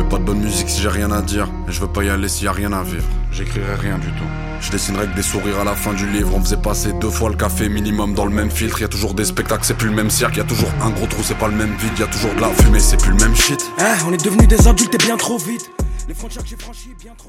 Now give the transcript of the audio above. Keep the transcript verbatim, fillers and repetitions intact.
pas de bonne musique si j'ai rien à dire, et je veux pas y aller s'il y a rien à vivre. J'écrirai rien du tout. Je dessinerai que des sourires à la fin du livre. On faisait passer deux fois le café minimum dans le même filtre. Y'a toujours des spectacles, c'est plus le même cirque. Y'a toujours un gros trou, c'est pas le même vide. Y'a toujours de la fumée, c'est plus le même shit. Eh, on est devenus des adultes et bien trop vite. Les frontières que j'ai franchies bien trop